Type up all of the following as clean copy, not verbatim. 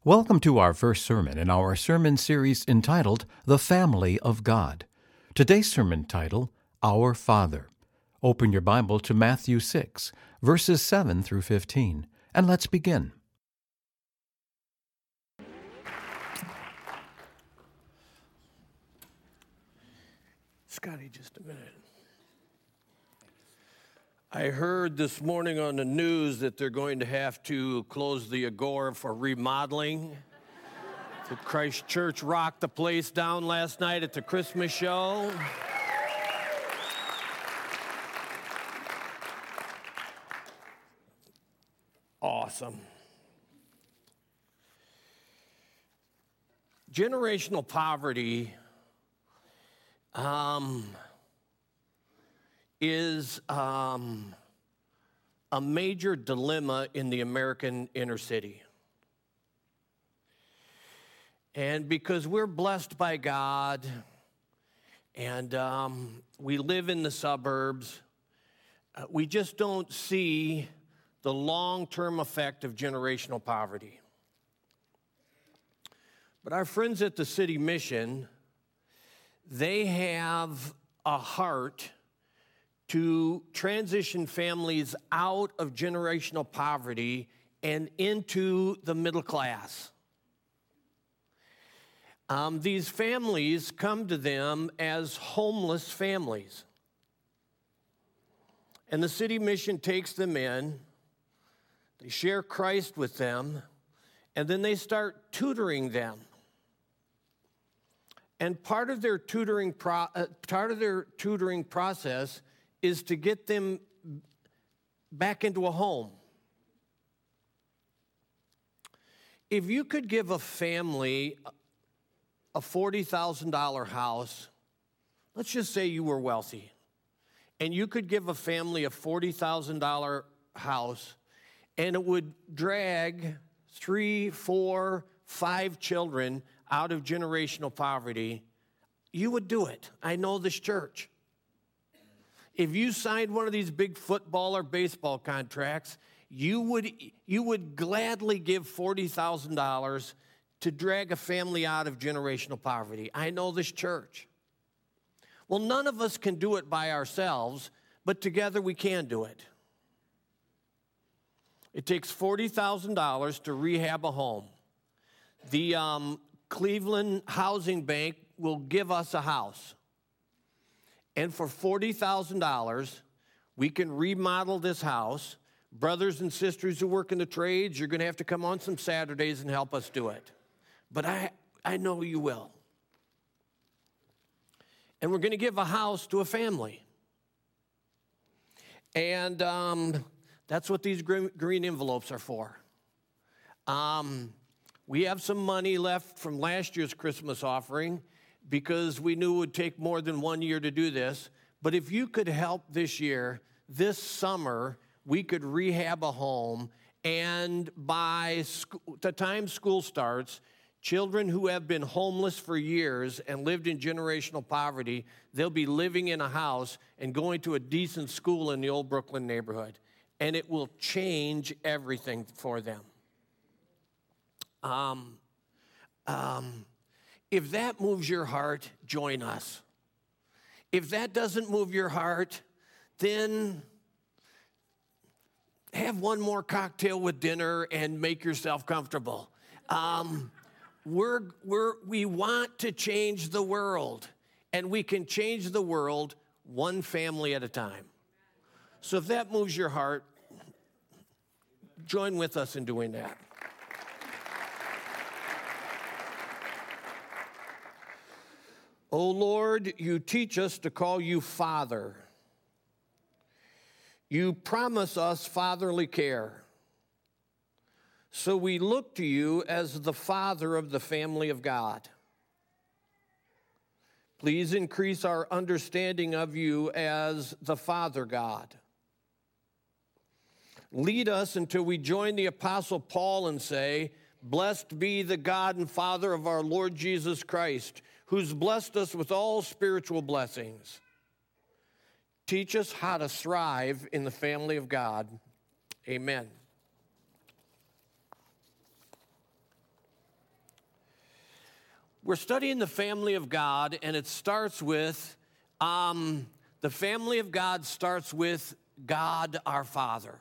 Welcome to our first sermon in our sermon series entitled The Family of God. Today's sermon title, Our Father. Open your Bible to Matthew 6, verses 7 through 15, and let's begin. Scotty, just a minute. I heard this morning on the news that they're going to have to close the Agora for remodeling. The Christ Church rocked the place down last night at the Christmas show. Awesome. Generational poverty is a major dilemma in the American inner city. And because we're blessed by God and we live in the suburbs, we just don't see the long-term effect of generational poverty. But our friends at the City Mission, they have a heart to transition families out of generational poverty and into the middle class. These families come to them as homeless families. And the City Mission takes them in, they share Christ with them, and then they start tutoring them. And part of their tutoring process is to get them back into a home. If you could give a family a $40,000 house, let's just say you were wealthy, and you could give a family a $40,000 house, and it would drag 3, 4, 5 children out of generational poverty, you would do it. I know this church. If you signed one of these big football or baseball contracts, you would gladly give $40,000 to drag a family out of generational poverty. I know this church. Well, none of us can do it by ourselves, but together we can do it. It takes $40,000 to rehab a home. The Cleveland Housing Bank will give us a house. And for $40,000, we can remodel this house. Brothers and sisters who work in the trades, you're going to have to come on some Saturdays and help us do it. But I know you will. And we're going to give a house to a family. And that's what these green envelopes are for. We have some money left from last year's Christmas offering because we knew it would take more than 1 year to do this. But if you could help this year, this summer, we could rehab a home. And by the time school starts, children who have been homeless for years and lived in generational poverty, they'll be living in a house and going to a decent school in the old Brooklyn neighborhood. And it will change everything for them. If that moves your heart, join us. If that doesn't move your heart, then have one more cocktail with dinner and make yourself comfortable. We want to change the world, and we can change the world one family at a time. So if that moves your heart, join with us in doing that. O Lord, you teach us to call you Father. You promise us fatherly care. So we look to you as the Father of the family of God. Please increase our understanding of you as the Father God. Lead us until we join the Apostle Paul and say, "Blessed be the God and Father of our Lord Jesus Christ, who's blessed us with all spiritual blessings." Teach us how to thrive in the family of God. Amen. We're studying the family of God, and it starts with, the family of God starts with God our Father.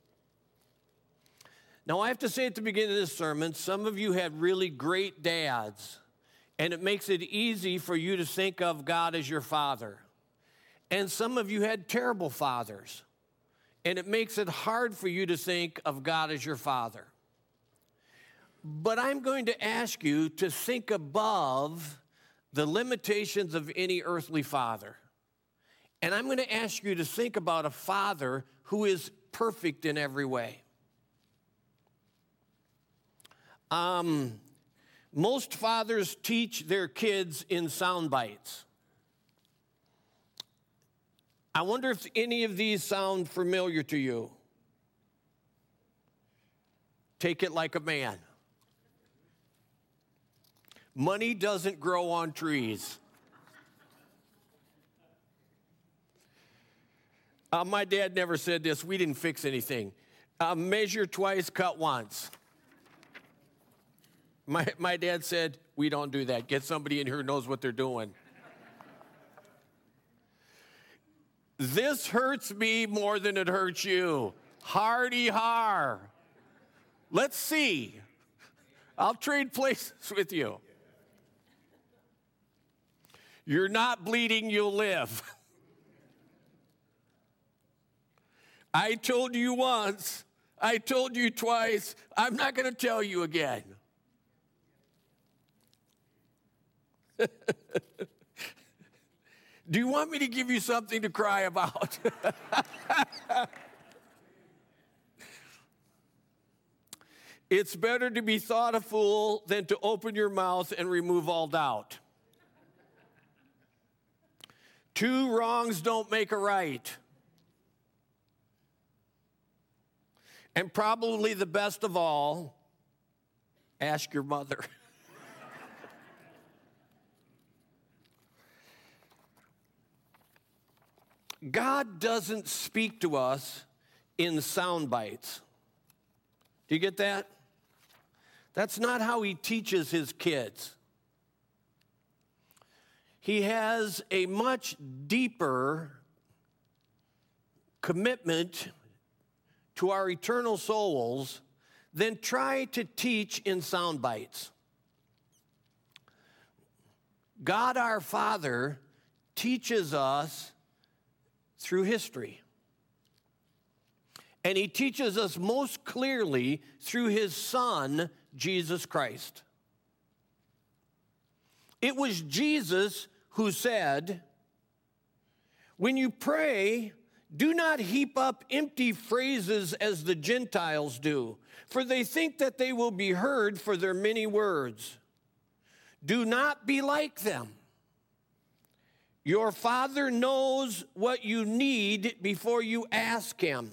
Now, I have to say at the beginning of this sermon, some of you had really great dads, and it makes it easy for you to think of God as your father. And some of you had terrible fathers, and it makes it hard for you to think of God as your father. But I'm going to ask you to think above the limitations of any earthly father. And I'm going to ask you to think about a father who is perfect in every way. Most fathers teach their kids in sound bites. I wonder if any of these sound familiar to you. Take it like a man. Money doesn't grow on trees. My dad never said this. We didn't fix anything. Measure twice, cut once. My dad said, we don't do that. Get somebody in here who knows what they're doing. This hurts me more than it hurts you. Hardy har. Let's see. I'll trade places with you. You're not bleeding, you'll live. I told you once. I told you twice. I'm not going to tell you again. Do you want me to give you something to cry about? It's better to be thought a fool than to open your mouth and remove all doubt. Two wrongs don't make a right. And probably the best of all, ask your mother. God doesn't speak to us in sound bites. Do you get that? That's not how he teaches his kids. He has a much deeper commitment to our eternal souls than try to teach in sound bites. God our Father teaches us through history. And he teaches us most clearly through his Son, Jesus Christ. It was Jesus who said, when you pray, do not heap up empty phrases as the Gentiles do, for they think that they will be heard for their many words. Do not be like them. Your Father knows what you need before you ask him.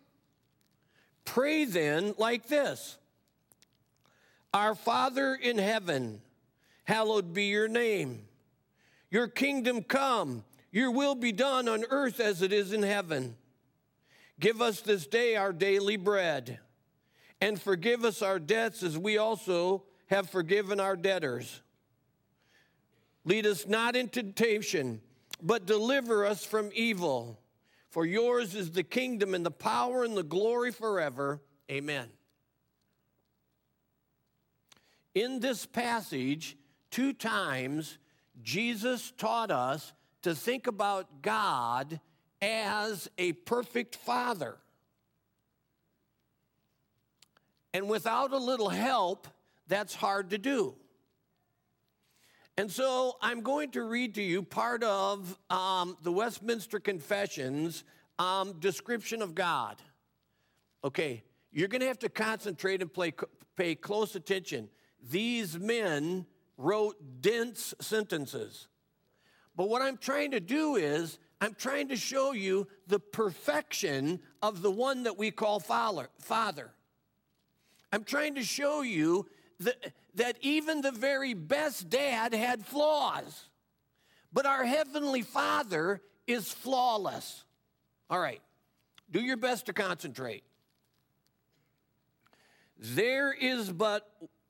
Pray then like this. Our Father in heaven, hallowed be your name. Your kingdom come, your will be done on earth as it is in heaven. Give us this day our daily bread, and forgive us our debts as we also have forgiven our debtors. Lead us not into temptation, but deliver us from evil. For yours is the kingdom and the power and the glory forever. Amen. In this passage, 2 times, Jesus taught us to think about God as a perfect father. And without a little help, that's hard to do. And so I'm going to read to you part of the Westminster Confession's description of God. Okay, you're going to have to concentrate and pay close attention. These men wrote dense sentences. But what I'm trying to do is I'm trying to show you the perfection of the one that we call Father. I'm trying to show you that even the very best dad had flaws. But our Heavenly Father is flawless. All right, do your best to concentrate. There is but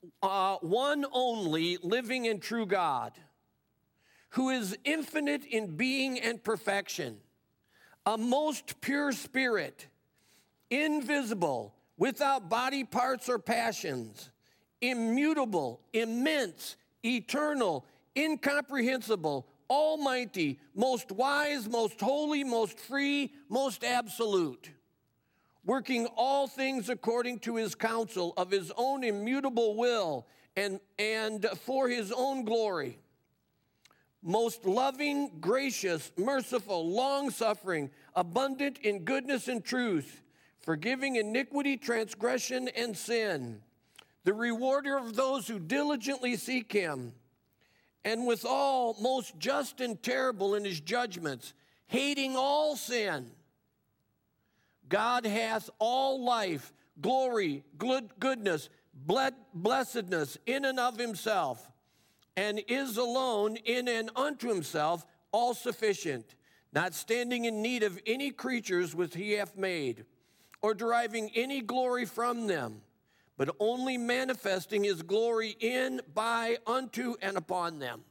one only living and true God, who is infinite in being and perfection, a most pure spirit, invisible, without body parts or passions, immutable, immense, eternal, incomprehensible, almighty, most wise, most holy, most free, most absolute, working all things according to his counsel of his own immutable will and for his own glory, most loving, gracious, merciful, long-suffering, abundant in goodness and truth, forgiving iniquity, transgression, and sin, the rewarder of those who diligently seek him, and withal most just and terrible in his judgments, hating all sin. God hath all life, glory, goodness, blessedness in and of himself, and is alone in and unto himself all sufficient, not standing in need of any creatures which he hath made, or deriving any glory from them, but only manifesting his glory in, by, unto, and upon them.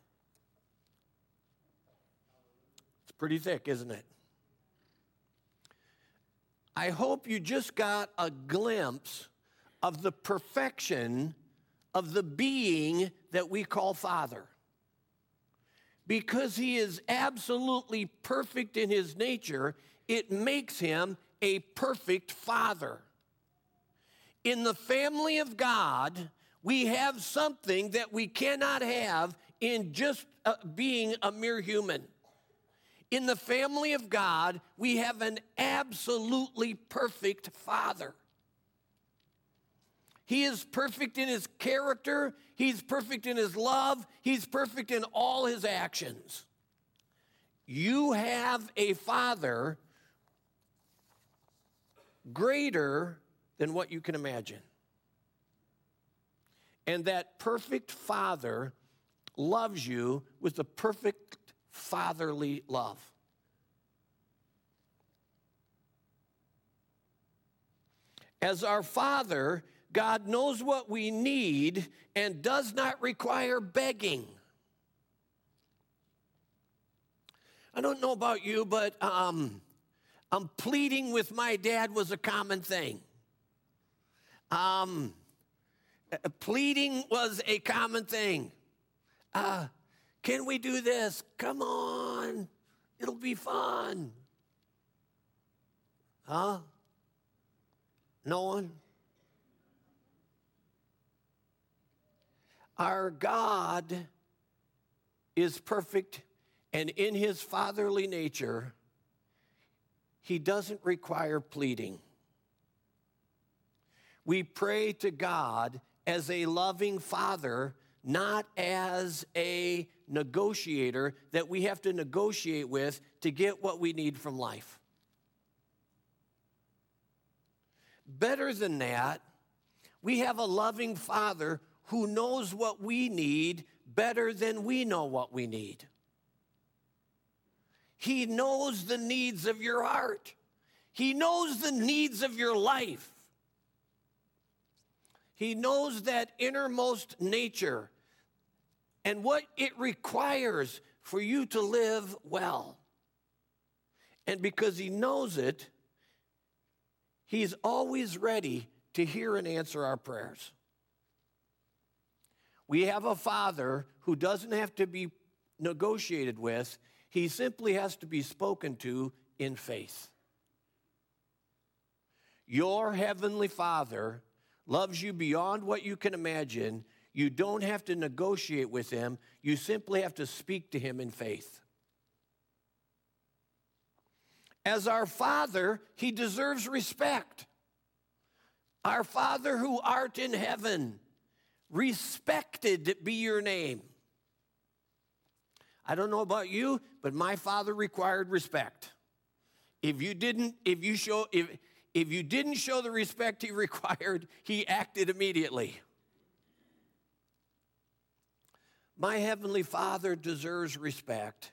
It's pretty thick, isn't it? I hope you just got a glimpse of the perfection of the being that we call Father. Because he is absolutely perfect in his nature, it makes him a perfect Father. In the family of God, we have something that we cannot have in just being a mere human. In the family of God, we have an absolutely perfect Father. He is perfect in his character. He's perfect in his love. He's perfect in all his actions. You have a Father greater than what you can imagine. And that perfect Father loves you with a perfect fatherly love. As our Father, God knows what we need and does not require begging. I don't know about you, but pleading with my dad was a common thing. Pleading was a common thing. Can we do this? Come on. It'll be fun. Huh? No one? Our God is perfect, and in his fatherly nature, he doesn't require pleading. We pray to God as a loving Father, not as a negotiator that we have to negotiate with to get what we need from life. Better than that, we have a loving Father who knows what we need better than we know what we need. He knows the needs of your heart. He knows the needs of your life. He knows that innermost nature and what it requires for you to live well. And because he knows it, he's always ready to hear and answer our prayers. We have a Father who doesn't have to be negotiated with. He simply has to be spoken to in faith. Your heavenly Father loves you beyond what you can imagine. You don't have to negotiate with him. You simply have to speak to him in faith. As our Father, he deserves respect. Our Father who art in heaven, respected be your name. I don't know about you, but my father required respect. If you didn't show the respect he required, he acted immediately. My heavenly Father deserves respect.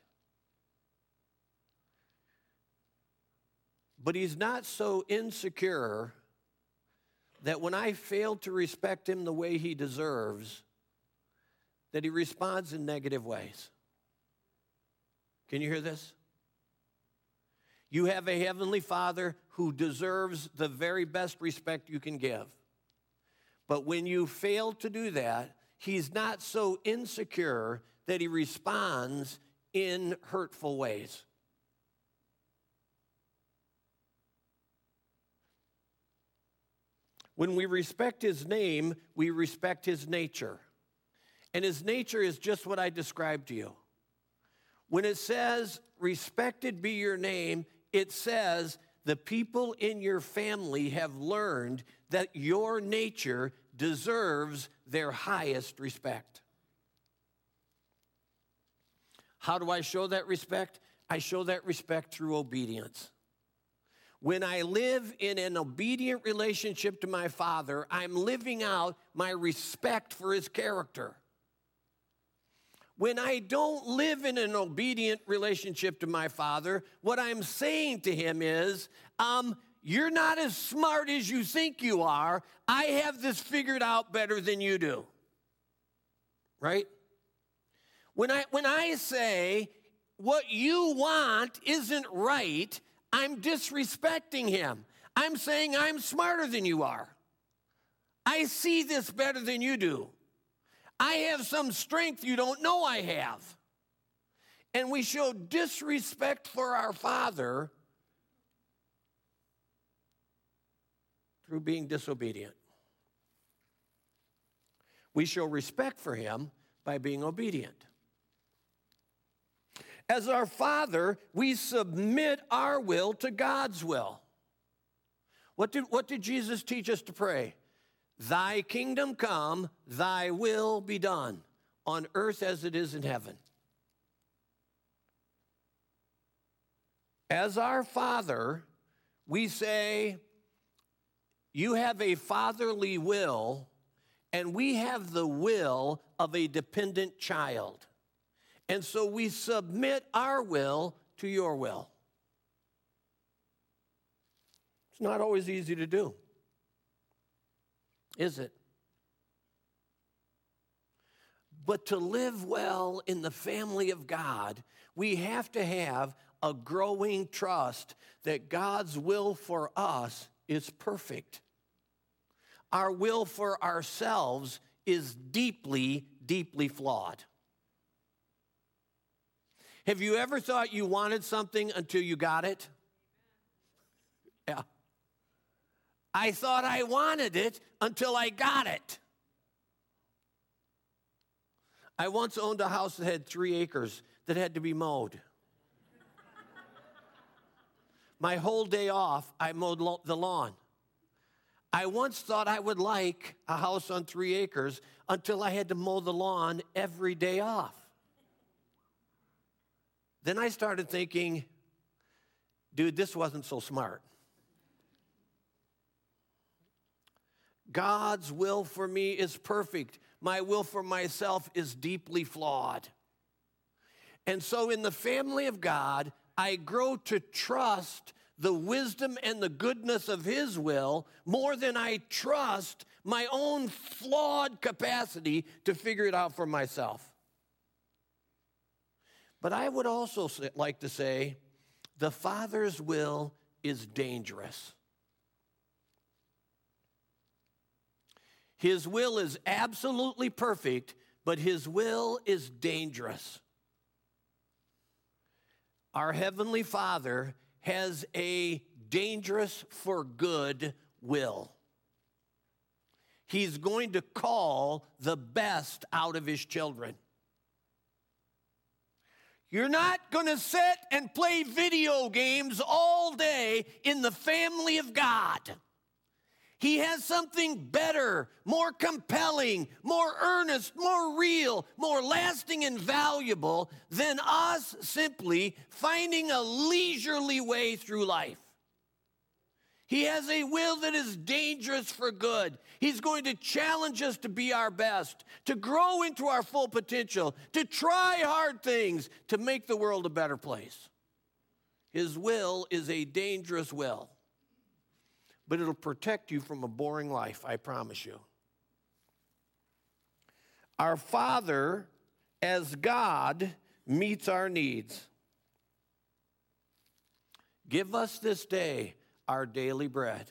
But he's not so insecure that when I fail to respect him the way he deserves, that he responds in negative ways. Can you hear this? You have a heavenly Father who deserves the very best respect you can give. But when you fail to do that, he's not so insecure that he responds in hurtful ways. When we respect his name, we respect his nature. And his nature is just what I described to you. When it says, respected be your name, it says the people in your family have learned that your nature deserves their highest respect. How do I show that respect? I show that respect through obedience. When I live in an obedient relationship to my Father, I'm living out my respect for his character. When I don't live in an obedient relationship to my Father, what I'm saying to him is, you're not as smart as you think you are. I have this figured out better than you do. Right? When I say what you want isn't right, I'm disrespecting him. I'm saying I'm smarter than you are. I see this better than you do. I have some strength you don't know I have. And we show disrespect for our Father through being disobedient. We show respect for him by being obedient. As our Father, we submit our will to God's will. What did Jesus teach us to pray? Thy kingdom come, thy will be done, on earth as it is in heaven. As our Father, we say, you have a fatherly will, and we have the will of a dependent child. And so we submit our will to your will. It's not always easy to do, is it? But to live well in the family of God, we have to have a growing trust that God's will for us is perfect. Our will for ourselves is deeply, deeply flawed. Have you ever thought you wanted something until you got it? Yeah. I thought I wanted it until I got it. I once owned a house that had 3 acres that had to be mowed. My whole day off, I mowed the lawn. I once thought I would like a house on 3 acres until I had to mow the lawn every day off. Then I started thinking, dude, this wasn't so smart. God's will for me is perfect. My will for myself is deeply flawed. And so in the family of God, I grow to trust the wisdom and the goodness of his will more than I trust my own flawed capacity to figure it out for myself. But I would also like to say the Father's will is dangerous. His will is absolutely perfect, but his will is dangerous. Our Heavenly Father has a dangerous for good will. He's going to call the best out of his children. You're not going to sit and play video games all day in the family of God. He has something better, more compelling, more earnest, more real, more lasting and valuable than us simply finding a leisurely way through life. He has a will that is dangerous for good. He's going to challenge us to be our best, to grow into our full potential, to try hard things, to make the world a better place. His will is a dangerous will. but it'll protect you from a boring life, I promise you. Our Father, as God, meets our needs. Give us this day our daily bread.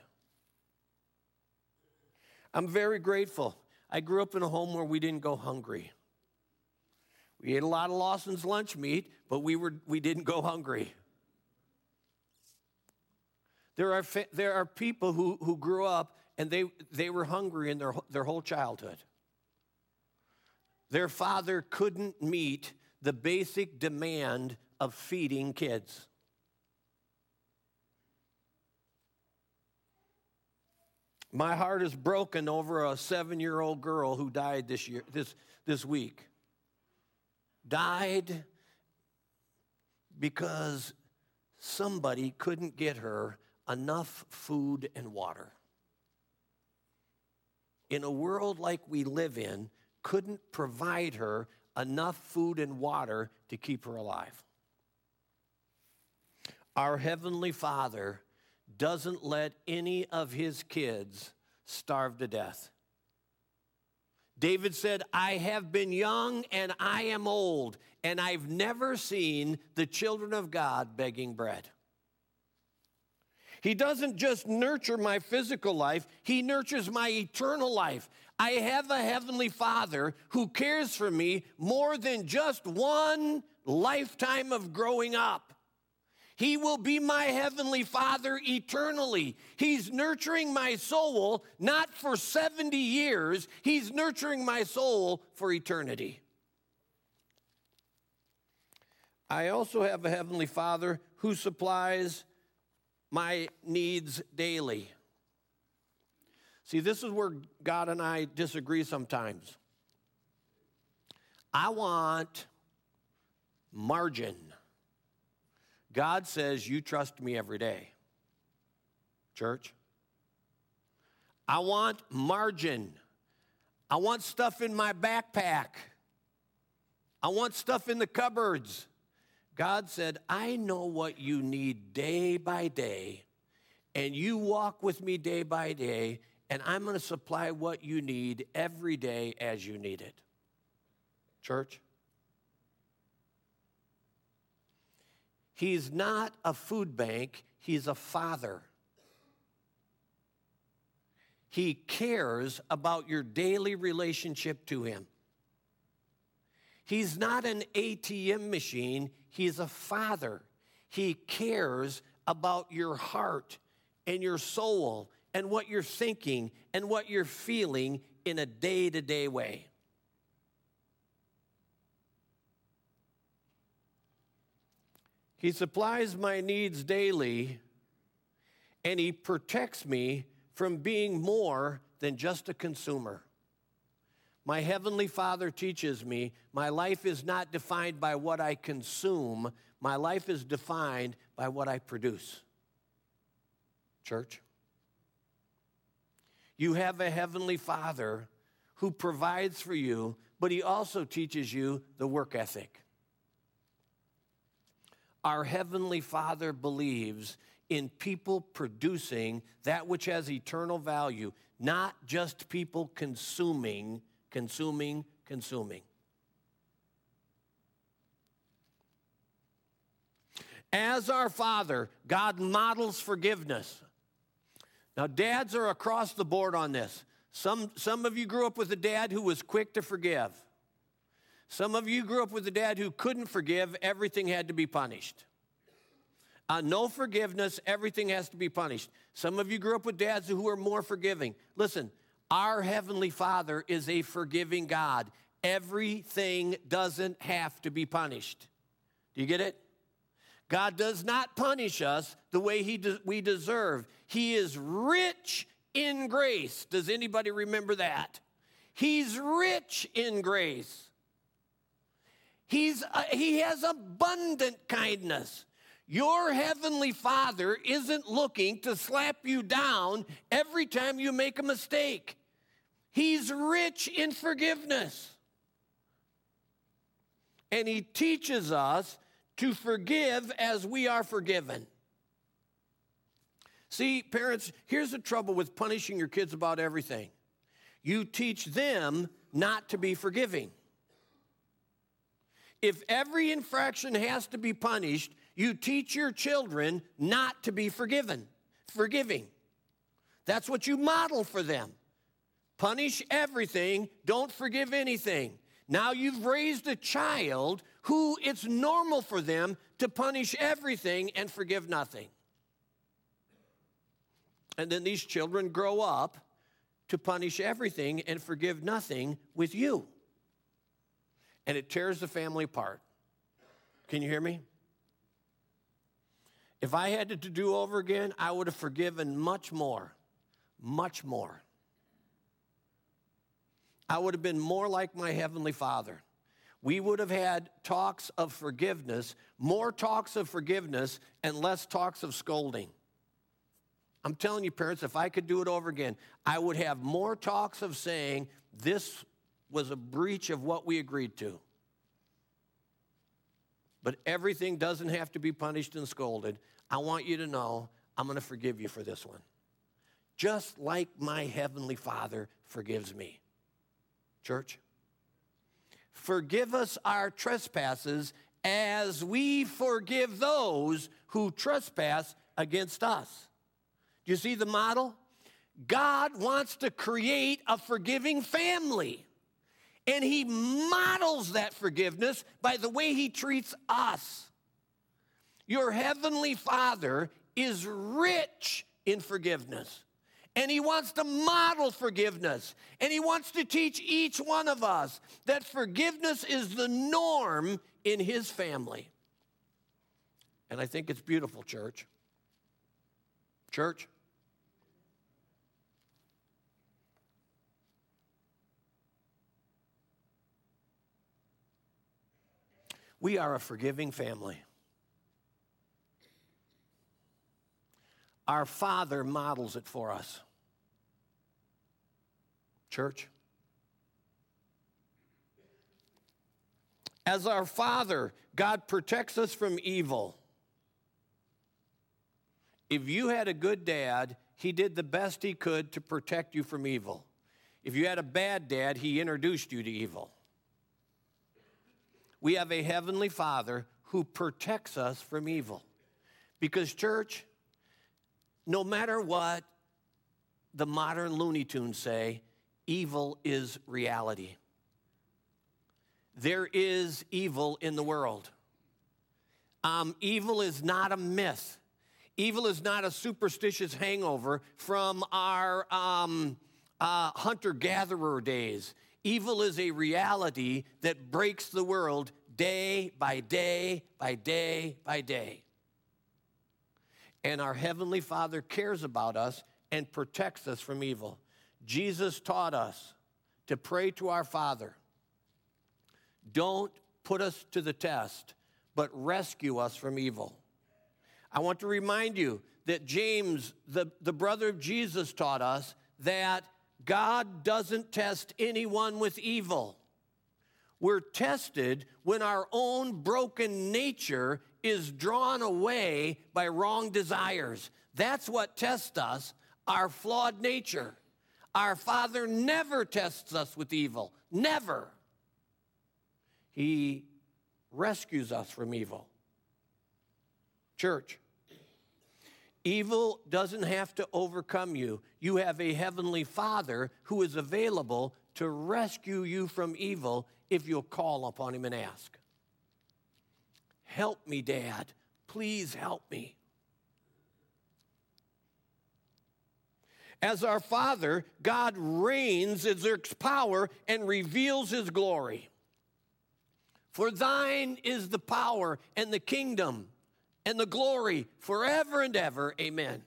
I'm very grateful. I grew up in a home where we didn't go hungry. We ate a lot of Lawson's lunch meat, but we didn't go hungry. There are people who grew up and they were hungry in their whole childhood. Their father couldn't meet the basic demand of feeding kids. My heart is broken over a 7-year-old girl who died this week. Died because somebody couldn't get her enough food and water. In a world like we live in, couldn't provide her enough food and water to keep her alive. Our Heavenly Father doesn't let any of his kids starve to death. David said, I have been young and I am old, and I've never seen the children of God begging bread. He doesn't just nurture my physical life, he nurtures my eternal life. I have a Heavenly Father who cares for me more than just one lifetime of growing up. He will be my Heavenly Father eternally. He's nurturing my soul not for 70 years. He's nurturing my soul for eternity. I also have a Heavenly Father who supplies my needs daily. See, this is where God and I disagree sometimes. I want margin. God says, you trust me every day. Church. I want margin. I want stuff in my backpack. I want stuff in the cupboards. God said, I know what you need day by day, and you walk with me day by day, and I'm going to supply what you need every day as you need it. Church. He's not a food bank, he's a father. He cares about your daily relationship to him. He's not an ATM machine, he's a father. He cares about your heart and your soul and what you're thinking and what you're feeling in a day-to-day way. He supplies my needs daily, and he protects me from being more than just a consumer. My Heavenly Father teaches me my life is not defined by what I consume. My life is defined by what I produce. Church, you have a Heavenly Father who provides for you, but he also teaches you the work ethic. Our Heavenly Father believes in people producing that which has eternal value, not just people consuming. As our Father, God models forgiveness. Now, dads are across the board on this. Some of you grew up with a dad who was quick to forgive. Some of you grew up with a dad who couldn't forgive. Everything had to be punished. No forgiveness, everything has to be punished. Some of you grew up with dads who are more forgiving. Listen, our Heavenly Father is a forgiving God. Everything doesn't have to be punished. Do you get it? God does not punish us the way we deserve. He is rich in grace. Does anybody remember that? He's rich in grace. He has abundant kindness. Your Heavenly Father isn't looking to slap you down every time you make a mistake. He's rich in forgiveness. And he teaches us to forgive as we are forgiven. See, parents, here's the trouble with punishing your kids about everything. You teach them not to be forgiving. If every infraction has to be punished, you teach your children not to be forgiving. That's what you model for them. Punish everything, don't forgive anything. Now you've raised a child who it's normal for them to punish everything and forgive nothing. And then these children grow up to punish everything and forgive nothing with you. And it tears the family apart. Can you hear me? If I had to do over again, I would have forgiven much more. Much more. I would have been more like my Heavenly Father. We would have had talks of forgiveness, more talks of forgiveness, and less talks of scolding. I'm telling you, parents, if I could do it over again, I would have more talks of saying, this was a breach of what we agreed to. But everything doesn't have to be punished and scolded. I want you to know I'm going to forgive you for this one. Just like my Heavenly Father forgives me. Church, forgive us our trespasses as we forgive those who trespass against us. Do you see the model? God wants to create a forgiving family. And he models that forgiveness by the way he treats us. Your Heavenly Father is rich in forgiveness. And he wants to model forgiveness. And he wants to teach each one of us that forgiveness is the norm in his family. And I think it's beautiful, church. Church. We are a forgiving family. Our Father models it for us. Church. As our Father, God protects us from evil. If you had a good dad, he did the best he could to protect you from evil. If you had a bad dad, he introduced you to evil. We have a Heavenly Father who protects us from evil. Because, church, no matter what the modern Looney Tunes say, evil is reality. There is evil in the world. Evil is not a myth. Evil is not a superstitious hangover from our hunter-gatherer days. Evil is a reality that breaks the world day by day by day by day. And our Heavenly Father cares about us and protects us from evil. Jesus taught us to pray to our Father. Don't put us to the test, but rescue us from evil. I want to remind you that James, the brother of Jesus, taught us that God doesn't test anyone with evil. We're tested when our own broken nature is drawn away by wrong desires. That's what tests us, our flawed nature. Our Father never tests us with evil. Never. He rescues us from evil. Church, evil doesn't have to overcome you. You have a Heavenly Father who is available to rescue you from evil if you'll call upon him and ask. Help me, Dad. Please help me. As our Father, God reigns, exerts power, and reveals his glory. For thine is the power and the kingdom and the glory forever and ever. Amen.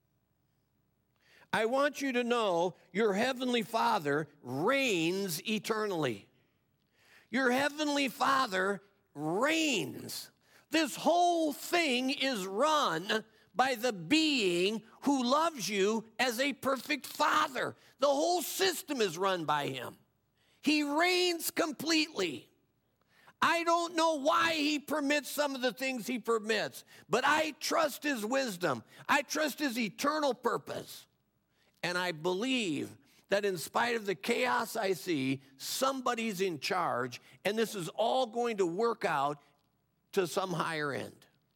I want you to know your Heavenly Father reigns eternally. Your Heavenly Father reigns. This whole thing is run by the being who loves you as a perfect Father. The whole system is run by him. He reigns completely. I don't know why he permits some of the things he permits, but I trust his wisdom. I trust his eternal purpose. And I believe that in spite of the chaos I see, somebody's in charge, and this is all going to work out to some higher end.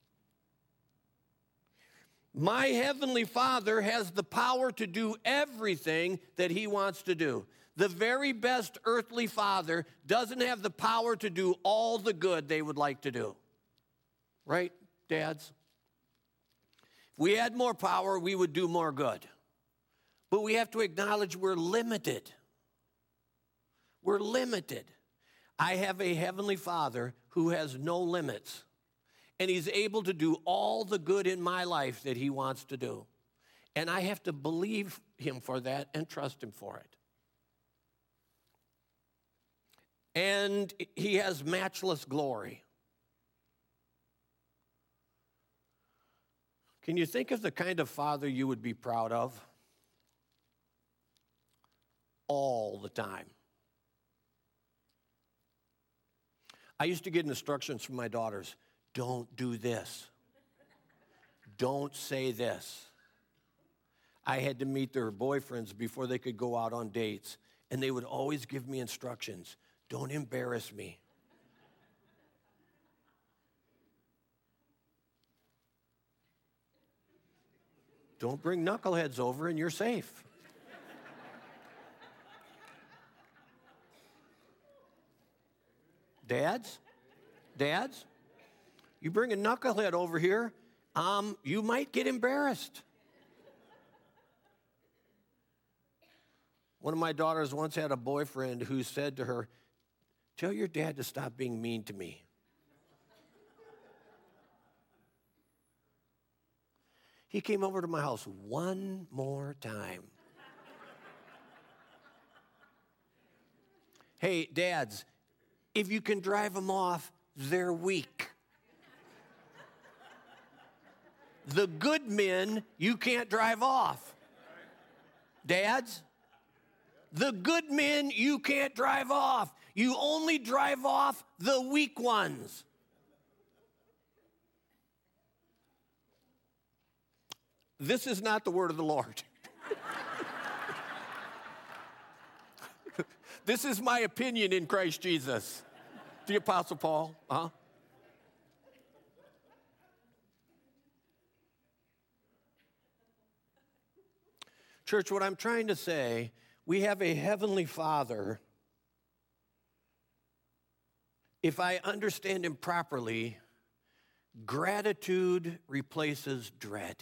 My Heavenly Father has the power to do everything that he wants to do. The very best earthly father doesn't have the power to do all the good they would like to do. Right, dads? If we had more power, we would do more good. But we have to acknowledge we're limited. We're limited. I have a Heavenly Father who has no limits, and he's able to do all the good in my life that he wants to do. And I have to believe him for that and trust him for it. And he has matchless glory. Can you think of the kind of father you would be proud of? All the time. I used to get instructions from my daughters. Don't do this. Don't say this. I had to meet their boyfriends before they could go out on dates, and they would always give me instructions. Don't embarrass me. Don't bring knuckleheads over and you're safe. Dads, you bring a knucklehead over here, you might get embarrassed. One of my daughters once had a boyfriend who said to her, "Tell your dad to stop being mean to me." He came over to my house one more time. Hey, dads, if you can drive them off, they're weak. The good men, you can't drive off. Dads, the good men, you can't drive off. You only drive off the weak ones. This is not the word of the Lord. This is my opinion in Christ Jesus. The Apostle Paul, Church, what I'm trying to say, we have a Heavenly Father. If I understand him properly, gratitude replaces dread.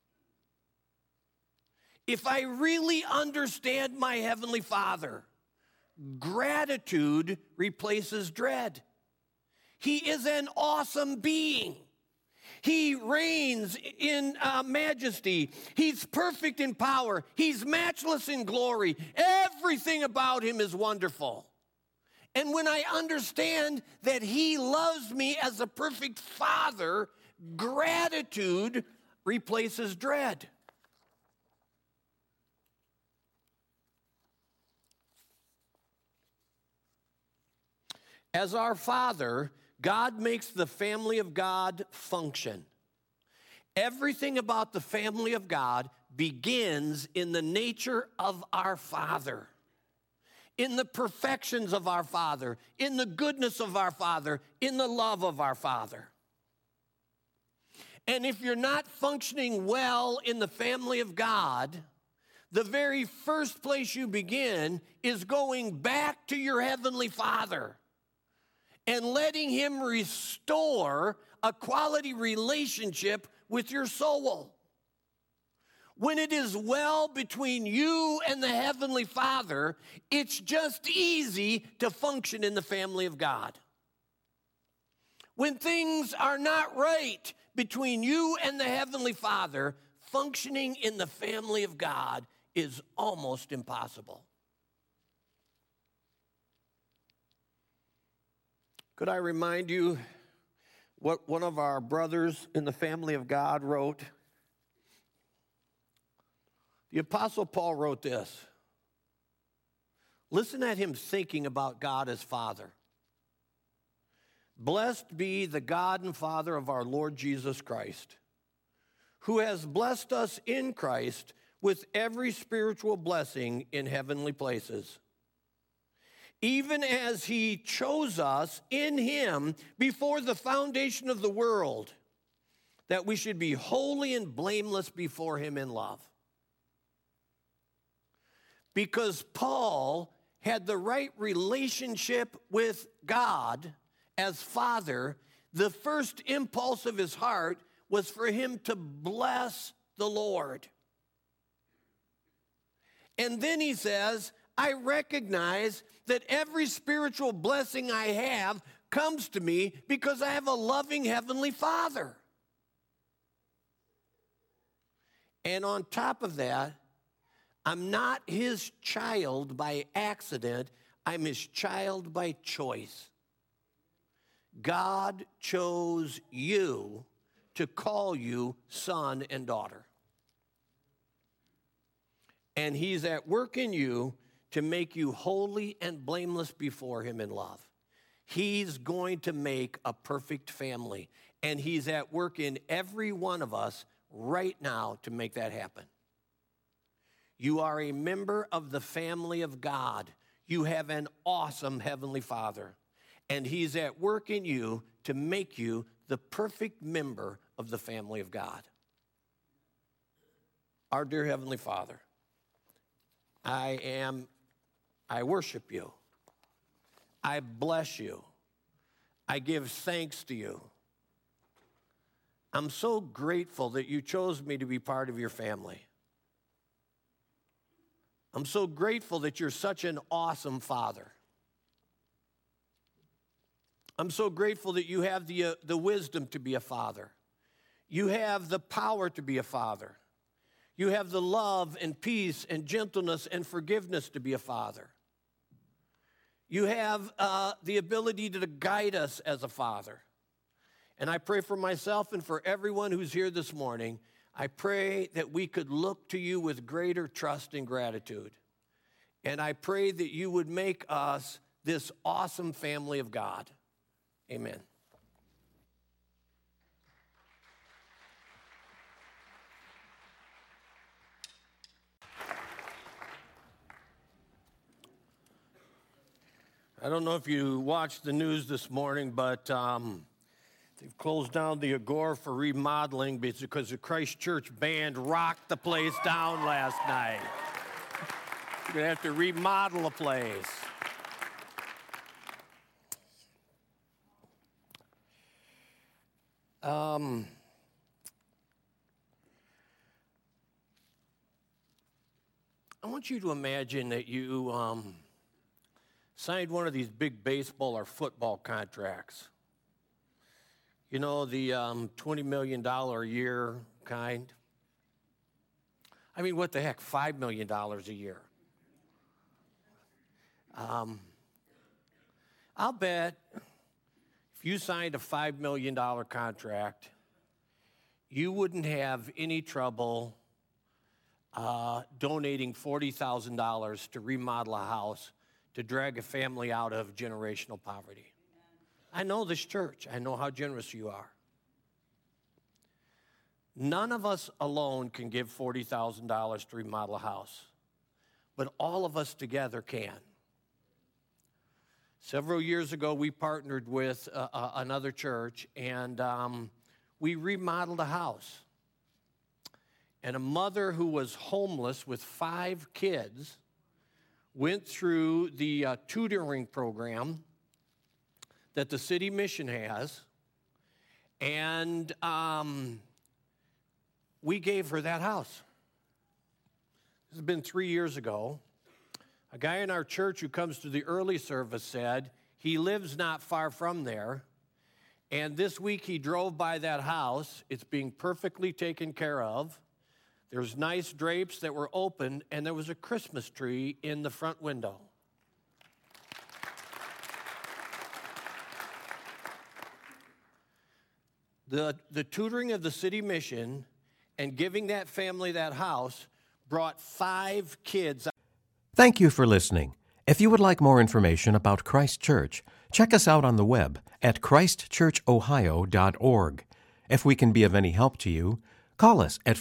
If I really understand my Heavenly Father, gratitude replaces dread. He is an awesome being. He reigns in majesty. He's perfect in power. He's matchless in glory. Everything about him is wonderful. And when I understand that he loves me as a perfect father, gratitude replaces dread. As our Father, God makes the family of God function. Everything about the family of God begins in the nature of our Father, in the perfections of our Father, in the goodness of our Father, in the love of our Father. And if you're not functioning well in the family of God, the very first place you begin is going back to your Heavenly Father and letting him restore a quality relationship with your soul. When it is well between you and the Heavenly Father, it's just easy to function in the family of God. When things are not right between you and the Heavenly Father, functioning in the family of God is almost impossible. Could I remind you what one of our brothers in the family of God wrote? The Apostle Paul wrote this. Listen at him thinking about God as Father. Blessed be the God and Father of our Lord Jesus Christ, who has blessed us in Christ with every spiritual blessing in heavenly places, even as he chose us in him before the foundation of the world, that we should be holy and blameless before him in love. Because Paul had the right relationship with God as Father, the first impulse of his heart was for him to bless the Lord. And then he says, I recognize that every spiritual blessing I have comes to me because I have a loving heavenly Father. And on top of that, I'm not his child by accident. I'm his child by choice. God chose you to call you son and daughter. And he's at work in you to make you holy and blameless before him in love. He's going to make a perfect family. And he's at work in every one of us right now to make that happen. You are a member of the family of God. You have an awesome heavenly Father. And he's at work in you to make you the perfect member of the family of God. Our dear Heavenly Father, I worship you. I bless you. I give thanks to you. I'm so grateful that you chose me to be part of your family. I'm so grateful that you're such an awesome Father. I'm so grateful that you have the wisdom to be a father. You have the power to be a father. You have the love and peace and gentleness and forgiveness to be a father. You have the ability to guide us as a father. And I pray for myself and for everyone who's here this morning, I pray that we could look to you with greater trust and gratitude. And I pray that you would make us this awesome family of God. Amen. I don't know if you watched the news this morning, but they've closed down the Agora for remodeling because the Christ Church band rocked the place down last night. You're going to have to remodel a place. I want you to imagine that you signed one of these big baseball or football contracts. You know, the $20 million a year kind. I mean, what the heck, $5 million a year. I'll bet if you signed a $5 million contract, you wouldn't have any trouble donating $40,000 to remodel a house to drag a family out of generational poverty. I know this church. I know how generous you are. None of us alone can give $40,000 to remodel a house, but all of us together can. Several years ago, we partnered with another church, and we remodeled a house. And a mother who was homeless with 5 kids went through the tutoring program that the city mission has, and we gave her that house. This has been 3 years ago. A guy in our church who comes to the early service said he lives not far from there, and this week he drove by that house. It's being perfectly taken care of. There's nice drapes that were open, and there was a Christmas tree in the front window. The tutoring of the city mission and giving that family that house brought 5 kids. Thank you for listening. If you would like more information about Christ Church, Check us out on the web at christchurchohio.org. If we can be of any help to you, call us at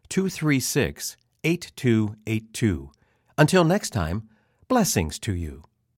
440-236-8282. Until next time, blessings to you.